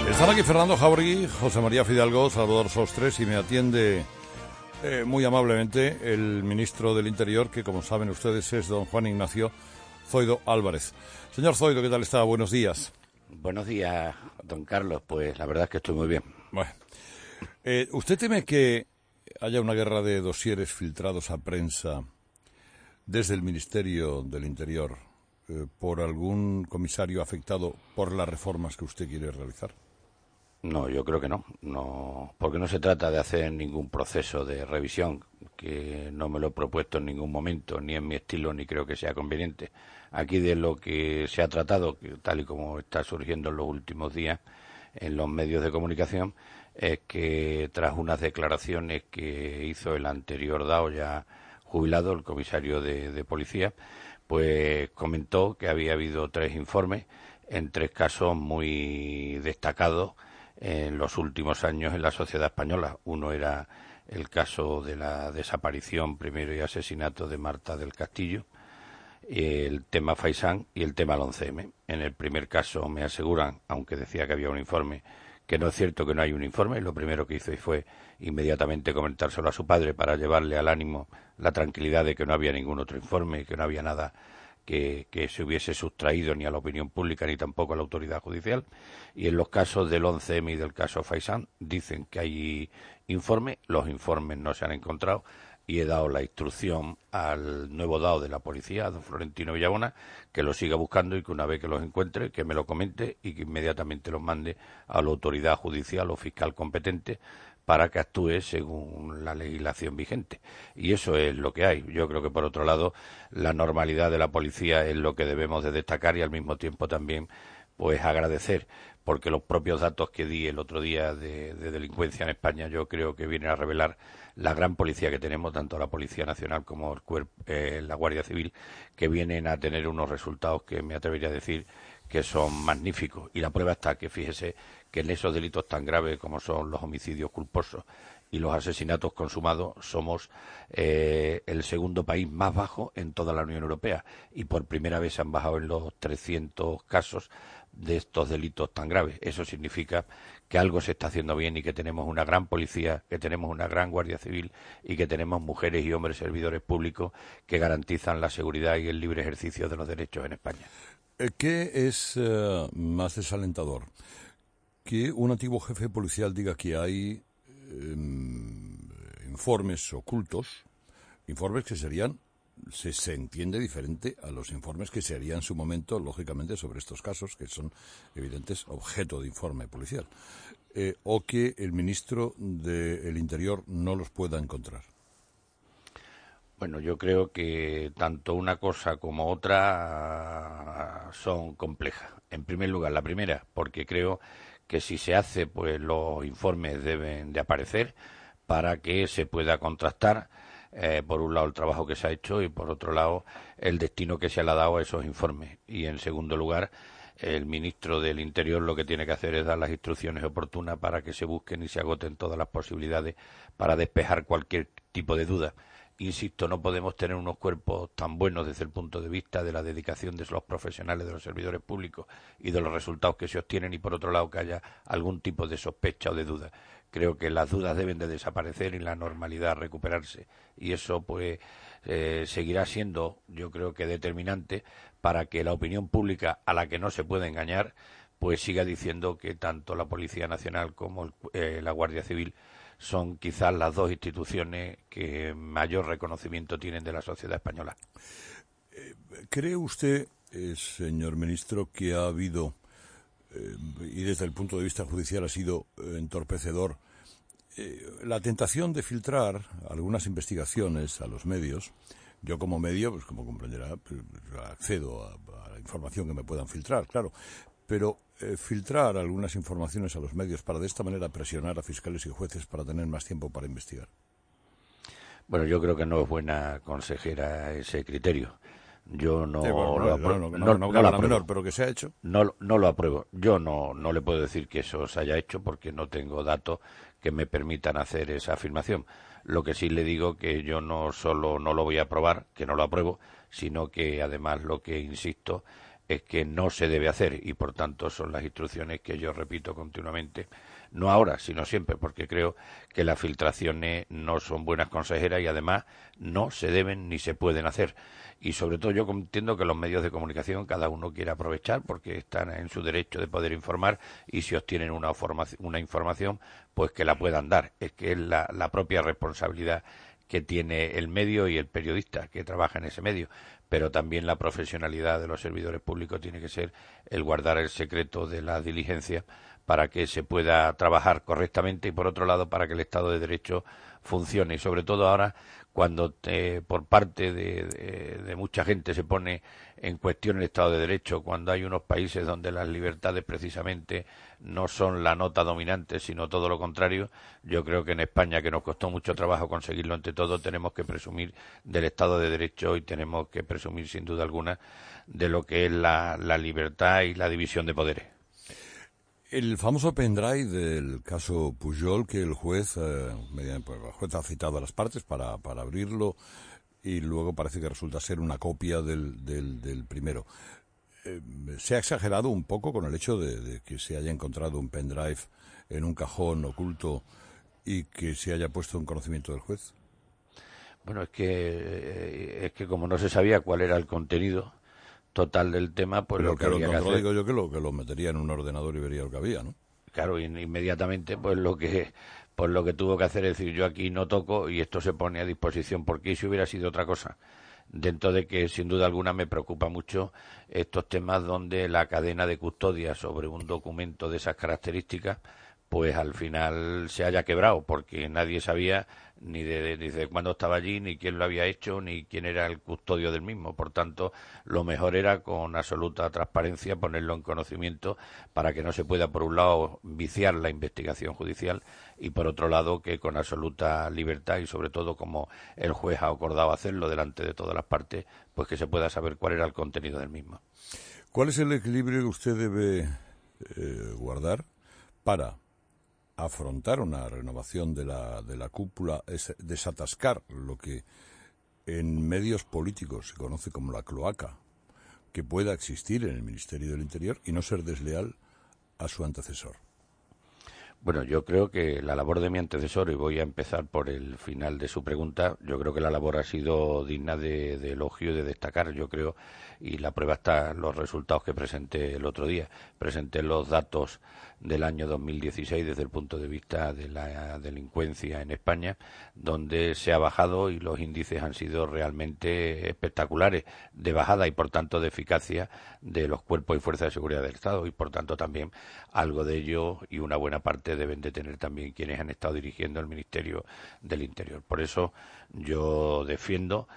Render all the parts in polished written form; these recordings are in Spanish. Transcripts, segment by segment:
Están aquí Fernando Jáuregui, José María Fidalgo, Salvador Sostres y me atiende muy amablemente el ministro del Interior, que como saben ustedes es don Juan Ignacio Zoido Álvarez. Señor Zoido, ¿qué tal está? Buenos días. Buenos días, don Carlos. Pues la verdad es que estoy muy bien. Bueno, ¿usted teme que haya una guerra de dosieres filtrados a prensa desde el Ministerio del Interior por algún comisario afectado por las reformas que usted quiere realizar? No, yo creo que no, porque no se trata de hacer ningún proceso de revisión, que no me lo he propuesto en ningún momento, ni en mi estilo, ni creo que sea conveniente. Aquí de lo que se ha tratado, que tal y como está surgiendo en los últimos días en los medios de comunicación, es que tras unas declaraciones que hizo el anterior DAO ya jubilado, el comisario de policía, pues comentó que había habido 3 informes en 3 casos muy destacados en los últimos años en la sociedad española. Uno era el caso de la desaparición primero y asesinato de Marta del Castillo, el tema Faisán y el tema 11M. En el primer caso me aseguran, aunque decía que había un informe, que no es cierto que no hay un informe. Lo primero que hizo fue inmediatamente comentárselo a su padre para llevarle al ánimo la tranquilidad de que no había ningún otro informe, que no había nada que se hubiese sustraído ni a la opinión pública ni tampoco a la autoridad judicial. Y en los casos del 11M y del caso Faisán dicen que hay informes, los informes no se han encontrado, y he dado la instrucción al nuevo DAO de la policía, a don Florentino Villabona, que lo siga buscando y que una vez que los encuentre, que me lo comente y que inmediatamente los mande a la autoridad judicial o fiscal competente para que actúe según la legislación vigente. Y eso es lo que hay. Yo creo que, por otro lado, la normalidad de la policía es lo que debemos de destacar y, al mismo tiempo, también pues agradecer, porque los propios datos que di el otro día de delincuencia en España yo creo que vienen a revelar la gran policía que tenemos, tanto la Policía Nacional como la Guardia Civil, que vienen a tener unos resultados que me atrevería a decir que son magníficos. Y la prueba está que, fíjese, que en esos delitos tan graves como son los homicidios culposos y los asesinatos consumados somos el segundo país más bajo en toda la Unión Europea, y por primera vez se han bajado en los 300 casos de estos delitos tan graves. Eso significa que algo se está haciendo bien y que tenemos una gran policía, que tenemos una gran Guardia Civil y que tenemos mujeres y hombres servidores públicos que garantizan la seguridad y el libre ejercicio de los derechos en España. ¿Qué es más desalentador? Que un antiguo jefe policial diga que hay informes ocultos, informes que serían, se entiende, diferente a los informes que se harían en su momento, lógicamente, sobre estos casos, que son evidentes objeto de informe policial, o que el ministro del Interior no los pueda encontrar. Bueno, yo creo que tanto una cosa como otra son complejas. En primer lugar, la primera, porque creo que si se hace, pues los informes deben de aparecer para que se pueda contrastar, por un lado, el trabajo que se ha hecho y, por otro lado, el destino que se le ha dado a esos informes. Y, en segundo lugar, el ministro del Interior lo que tiene que hacer es dar las instrucciones oportunas para que se busquen y se agoten todas las posibilidades para despejar cualquier tipo de duda. Insisto, no podemos tener unos cuerpos tan buenos desde el punto de vista de la dedicación de los profesionales, de los servidores públicos y de los resultados que se obtienen, y por otro lado que haya algún tipo de sospecha o de duda. Creo que las dudas deben de desaparecer y la normalidad recuperarse, y eso pues seguirá siendo, yo creo que determinante para que la opinión pública, a la que no se puede engañar, pues siga diciendo que tanto la Policía Nacional como la Guardia Civil son quizás las 2 instituciones que mayor reconocimiento tienen de la sociedad española. ¿Cree usted, señor ministro, que ha habido, y desde el punto de vista judicial ha sido entorpecedor, la tentación de filtrar algunas investigaciones a los medios? Yo como medio, pues como comprenderá, pues, accedo a la información que me puedan filtrar, claro, pero filtrar algunas informaciones a los medios para de esta manera presionar a fiscales y jueces para tener más tiempo para investigar. Bueno, yo creo que no es buena consejera ese criterio. Yo no lo apruebo. Pero que se ha hecho. No lo apruebo. Yo no le puedo decir que eso se haya hecho porque no tengo datos que me permitan hacer esa afirmación. Lo que sí le digo que yo no solo no lo voy a aprobar, que no lo apruebo, sino que además lo que insisto es que no se debe hacer, y por tanto son las instrucciones que yo repito continuamente, no ahora, sino siempre, porque creo que las filtraciones no son buenas consejeras y además no se deben ni se pueden hacer. Y sobre todo yo entiendo que los medios de comunicación cada uno quiere aprovechar porque están en su derecho de poder informar, y si obtienen una información, pues que la puedan dar. Es que es la propia responsabilidad que tiene el medio y el periodista que trabaja en ese medio, pero también la profesionalidad de los servidores públicos tiene que ser el guardar el secreto de la diligencia para que se pueda trabajar correctamente y, por otro lado, para que el Estado de Derecho funcione. Y sobre todo ahora, cuando por parte de mucha gente se pone en cuestión el Estado de Derecho, cuando hay unos países donde las libertades precisamente no son la nota dominante, sino todo lo contrario, yo creo que en España, que nos costó mucho trabajo conseguirlo ante todo, tenemos que presumir del Estado de Derecho y tenemos que presumir, sin duda alguna, de lo que es la libertad y la división de poderes. El famoso pendrive del caso Pujol, que el juez, el juez ha citado a las partes para abrirlo, y luego parece que resulta ser una copia del primero. Se ha exagerado un poco con el hecho de que se haya encontrado un pendrive en un cajón oculto y que se haya puesto en conocimiento del juez. Bueno, es que como no se sabía cuál era el contenido total del tema, pues pero lo que había que hacer... digo yo que lo metería en un ordenador y vería lo que había, ¿no? Claro, inmediatamente pues lo que tuvo que hacer es decir, yo aquí no toco y esto se pone a disposición, porque si hubiera sido otra cosa, dentro de que sin duda alguna me preocupa mucho estos temas donde la cadena de custodia sobre un documento de esas características pues al final se haya quebrado, porque nadie sabía ni de cuándo estaba allí, ni quién lo había hecho, ni quién era el custodio del mismo. Por tanto, lo mejor era con absoluta transparencia ponerlo en conocimiento para que no se pueda, por un lado, viciar la investigación judicial y, por otro lado, que con absoluta libertad y, sobre todo, como el juez ha acordado hacerlo delante de todas las partes, pues que se pueda saber cuál era el contenido del mismo. ¿Cuál es el equilibrio que usted debe guardar para afrontar una renovación de la cúpula, es desatascar lo que en medios políticos se conoce como la cloaca que pueda existir en el Ministerio del Interior, y no ser desleal a su antecesor? Bueno, yo creo que la labor de mi antecesor, y voy a empezar por el final de su pregunta, yo creo que la labor ha sido digna de elogio y de destacar, yo creo, y la prueba está en los resultados que presenté el otro día. Presenté los datos del año 2016 desde el punto de vista de la delincuencia en España, donde se ha bajado y los índices han sido realmente espectaculares de bajada y, por tanto, de eficacia de los cuerpos y fuerzas de seguridad del Estado, y, por tanto, también algo de ello y una buena parte deben de tener también quienes han estado dirigiendo el Ministerio del Interior. Por eso yo defiendo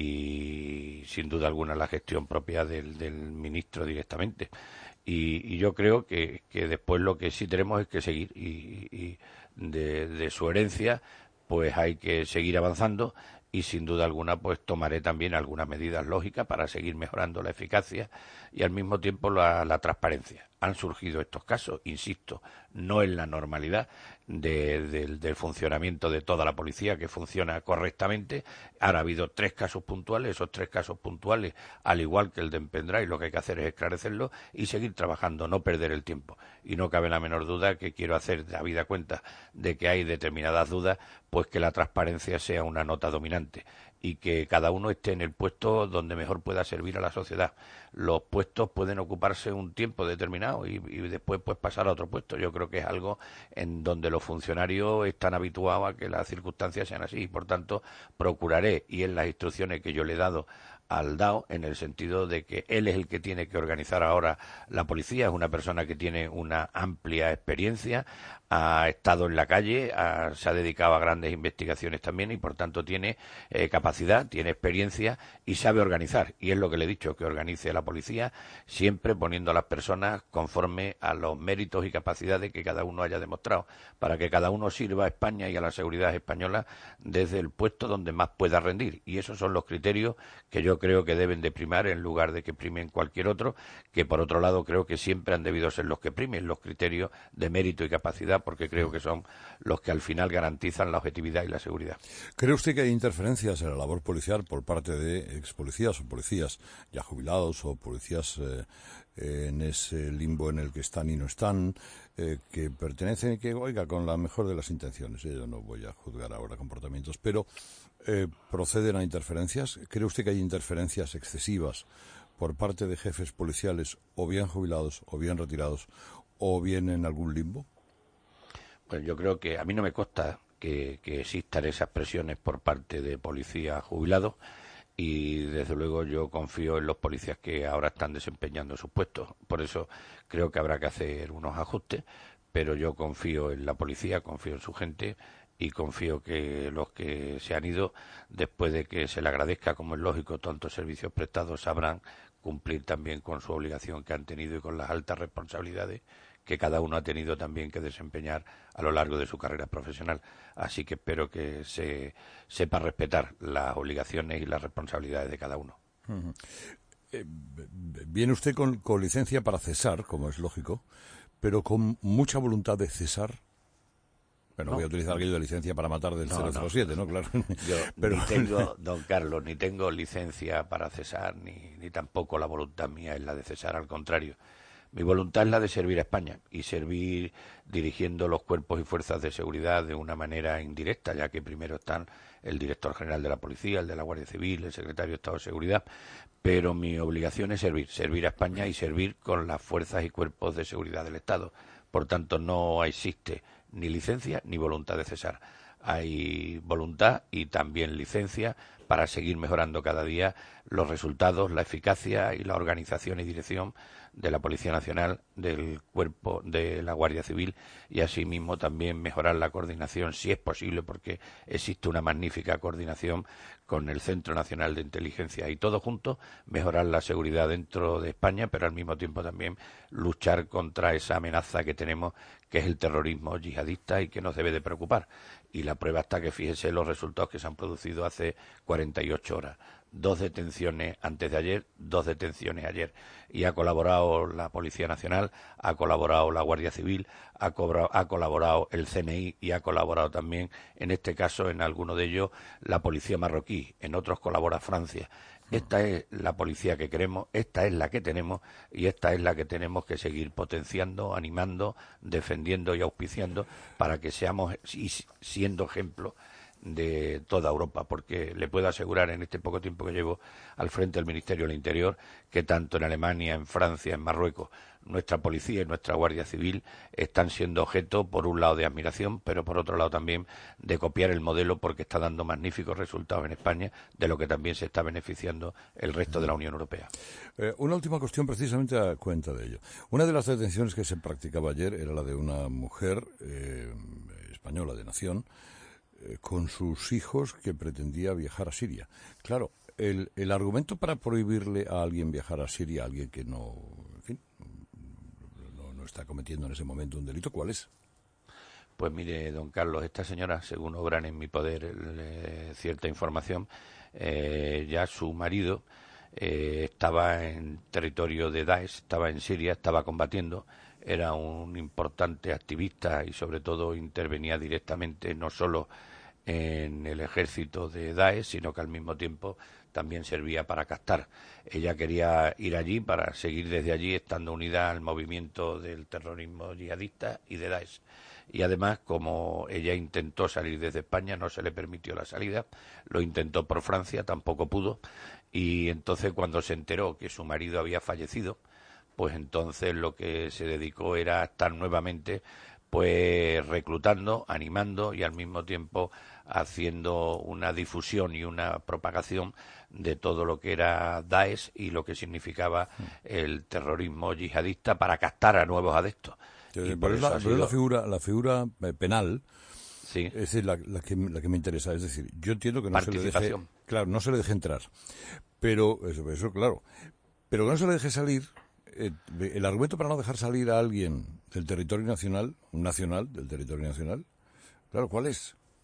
y sin duda alguna la gestión propia del ministro directamente. Y yo creo que después lo que sí tenemos es que seguir y de su herencia pues hay que seguir avanzando, y sin duda alguna pues tomaré también algunas medidas lógicas para seguir mejorando la eficacia y al mismo tiempo la transparencia. Han surgido estos casos, insisto, no en la normalidad del funcionamiento de toda la policía, que funciona correctamente. Ahora ha habido 3 casos puntuales, esos 3 casos puntuales, al igual que el de Pendrive, lo que hay que hacer es esclarecerlo y seguir trabajando, no perder el tiempo. Y no cabe la menor duda que quiero hacer, habida cuenta de que hay determinadas dudas, pues que la transparencia sea una nota dominante y que cada uno esté en el puesto donde mejor pueda servir a la sociedad. Los puestos pueden ocuparse un tiempo determinado y después pues pasar a otro puesto. Yo creo que es algo en donde los funcionarios están habituados a que las circunstancias sean así, y por tanto procuraré, y en las instrucciones que yo le he dado al DAO, en el sentido de que él es el que tiene que organizar ahora la policía, es una persona que tiene una amplia experiencia, ha estado en la calle, se ha dedicado a grandes investigaciones también y por tanto tiene capacidad, tiene experiencia y sabe organizar, y es lo que le he dicho, que organice la policía siempre poniendo a las personas conforme a los méritos y capacidades que cada uno haya demostrado, para que cada uno sirva a España y a la seguridad española desde el puesto donde más pueda rendir, y esos son los criterios que yo yo creo que deben de primar en lugar de que primen cualquier otro, que por otro lado creo que siempre han debido ser los que primen los criterios de mérito y capacidad, porque creo que son los que al final garantizan la objetividad y la seguridad. ¿Cree usted que hay interferencias en la labor policial por parte de expolicías o policías ya jubilados o policías en ese limbo en el que están y no están, que pertenecen, que, oiga, con la mejor de las intenciones, yo no voy a juzgar ahora comportamientos, pero proceden a interferencias? ¿Cree usted que hay interferencias excesivas por parte de jefes policiales, o bien jubilados, o bien retirados, o bien en algún limbo? Pues yo creo que a mí no me consta que existan esas presiones por parte de policías jubilados, y desde luego yo confío en los policías que ahora están desempeñando sus puestos. Por eso creo que habrá que hacer unos ajustes, pero yo confío en la policía, confío en su gente y confío que los que se han ido, después de que se le agradezca, como es lógico, tantos servicios prestados, sabrán cumplir también con su obligación que han tenido y con las altas responsabilidades que cada uno ha tenido también que desempeñar a lo largo de su carrera profesional. Así que espero que se sepa respetar las obligaciones y las responsabilidades de cada uno. Uh-huh. Viene usted con licencia para cesar, como es lógico, pero con mucha voluntad de cesar. Bueno, no voy a utilizar aquello de licencia para matar del 007, ¿no? Claro. Yo pero ni tengo, don Carlos, ni tengo licencia para cesar, ni tampoco la voluntad mía es la de cesar, al contrario. Mi voluntad es la de servir a España, y servir dirigiendo los cuerpos y fuerzas de seguridad de una manera indirecta, ya que primero están el director general de la Policía, el de la Guardia Civil, el secretario de Estado de Seguridad, pero mi obligación es servir a España y servir con las fuerzas y cuerpos de seguridad del Estado. Por tanto, no existe ni licencia ni voluntad de cesar. Hay voluntad y también licencia para seguir mejorando cada día los resultados, la eficacia y la organización y dirección de la Policía Nacional, del Cuerpo de la Guardia Civil, y asimismo también mejorar la coordinación, si es posible, porque existe una magnífica coordinación con el Centro Nacional de Inteligencia, y todo junto mejorar la seguridad dentro de España, pero al mismo tiempo también luchar contra esa amenaza que tenemos, que es el terrorismo yihadista, y que nos debe de preocupar. Y la prueba está que fíjese los resultados que se han producido hace 48 horas. 2 detenciones antes de ayer, 2 detenciones ayer, y ha colaborado la Policía Nacional, ha colaborado la Guardia Civil, ha colaborado el CNI, y ha colaborado también, en este caso, en alguno de ellos, la Policía Marroquí, en otros colabora Francia. Esta es la policía que queremos, esta es la que tenemos, y esta es la que tenemos que seguir potenciando, animando, defendiendo y auspiciando, para que seamos siendo ejemplo de toda Europa, porque le puedo asegurar, en este poco tiempo que llevo al frente del Ministerio del Interior, que tanto en Alemania, en Francia, en Marruecos, nuestra policía y nuestra Guardia Civil están siendo objeto, por un lado, de admiración, pero por otro lado también de copiar el modelo, porque está dando magníficos resultados en España, de lo que también se está beneficiando el resto de la Unión Europea. Una última cuestión, precisamente a cuenta de ello. Una de las detenciones que se practicaba ayer era la de una mujer española de nación, con sus hijos, que pretendía viajar a Siria. Claro, el argumento para prohibirle a alguien viajar a Siria, a alguien que no, en fin, no está cometiendo en ese momento un delito, ¿cuál es? Pues mire, don Carlos, esta señora, según obran en mi poder cierta información, ya su marido estaba en territorio de Daesh, estaba en Siria, estaba combatiendo, era un importante activista y sobre todo intervenía directamente no solo en el ejército de Daesh, sino que al mismo tiempo también servía para captar. Ella quería ir allí para seguir desde allí, estando unida al movimiento del terrorismo yihadista y de Daesh. Y además, como ella intentó salir desde España, no se le permitió la salida, lo intentó por Francia, tampoco pudo, y entonces cuando se enteró que su marido había fallecido, pues entonces lo que se dedicó era a estar nuevamente pues reclutando, animando y al mismo tiempo haciendo una difusión y una propagación de todo lo que era Daesh y lo que significaba el terrorismo yihadista, para captar a nuevos adeptos. Pero es la figura penal, sí, es decir, la que me interesa. Es decir, yo entiendo que no se le deje, claro, no se le deje entrar, pero eso claro, pero que no se le deje salir. El argumento para no dejar salir a alguien del territorio nacional, un nacional del territorio nacional, claro, ¿cuál es?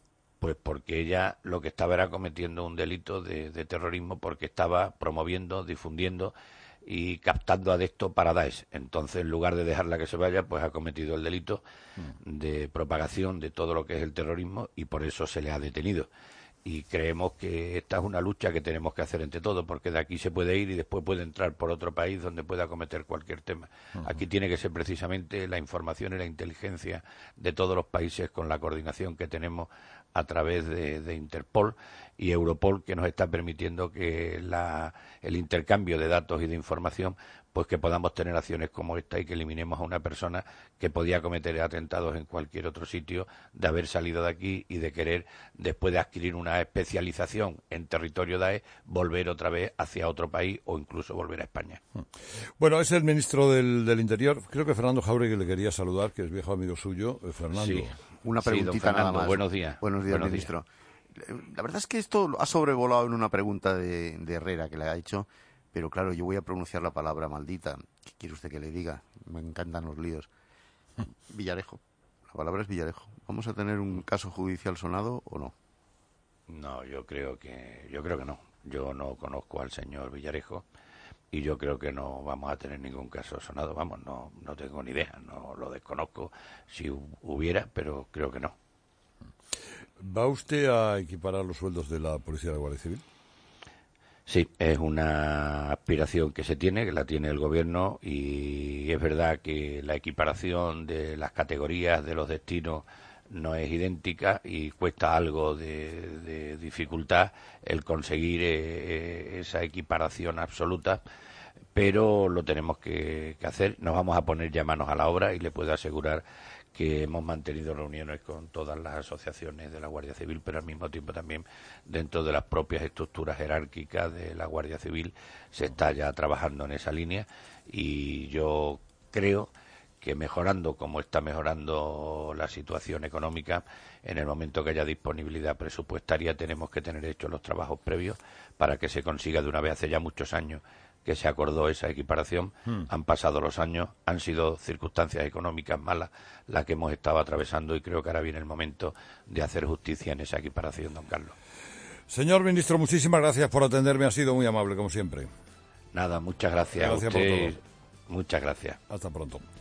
Pues porque ella lo que estaba era cometiendo un delito de terrorismo, porque estaba promoviendo, difundiendo y captando adeptos para Daesh. Entonces, en lugar de dejarla que se vaya, pues ha cometido el delito de propagación de todo lo que es el terrorismo, y por eso se le ha detenido. Y creemos que esta es una lucha que tenemos que hacer entre todos, porque de aquí se puede ir y después puede entrar por otro país donde pueda cometer cualquier tema. Aquí tiene que ser precisamente la información y la inteligencia de todos los países, con la coordinación que tenemos a través de Interpol y Europol, que nos está permitiendo que el intercambio de datos y de información, pues que podamos tener acciones como esta y que eliminemos a una persona que podía cometer atentados en cualquier otro sitio, de haber salido de aquí y de querer, después de adquirir una especialización en territorio DAESH, volver otra vez hacia otro país o incluso volver a España. Bueno, es el ministro del Interior. Creo que Fernando Jáuregui le quería saludar, que es viejo amigo suyo. Fernando. Sí. Una preguntita nada más. Buenos días. Buenos días, ministro. La verdad es que esto ha sobrevolado en una pregunta de Herrera que le ha hecho, pero claro, yo voy a pronunciar la palabra maldita. ¿Qué quiere usted que le diga? Me encantan los líos. Villarejo. La palabra es Villarejo. ¿Vamos a tener un caso judicial sonado o no? No, yo creo que no. Yo no conozco al señor Villarejo y yo creo que no vamos a tener ningún caso sonado. Vamos, no tengo ni idea, no lo desconozco si hubiera, pero creo que no. ¿Va usted a equiparar los sueldos de la Policía y la Guardia Civil? Sí, es una aspiración que se tiene, que la tiene el Gobierno, y es verdad que la equiparación de las categorías de los destinos no es idéntica y cuesta algo de dificultad el conseguir esa equiparación absoluta, pero lo tenemos que hacer. Nos vamos a poner ya manos a la obra y le puedo asegurar que hemos mantenido reuniones con todas las asociaciones de la Guardia Civil, pero al mismo tiempo también dentro de las propias estructuras jerárquicas de la Guardia Civil se está ya trabajando en esa línea, y yo creo que mejorando como está mejorando la situación económica, en el momento que haya disponibilidad presupuestaria tenemos que tener hechos los trabajos previos para que se consiga de una vez. Hace ya muchos años que se acordó esa equiparación, han pasado los años, han sido circunstancias económicas malas las que hemos estado atravesando, y creo que ahora viene el momento de hacer justicia en esa equiparación, don Carlos. Señor ministro, muchísimas gracias por atenderme, ha sido muy amable, como siempre. Nada, muchas gracias a usted. por todo. Muchas gracias. Hasta pronto.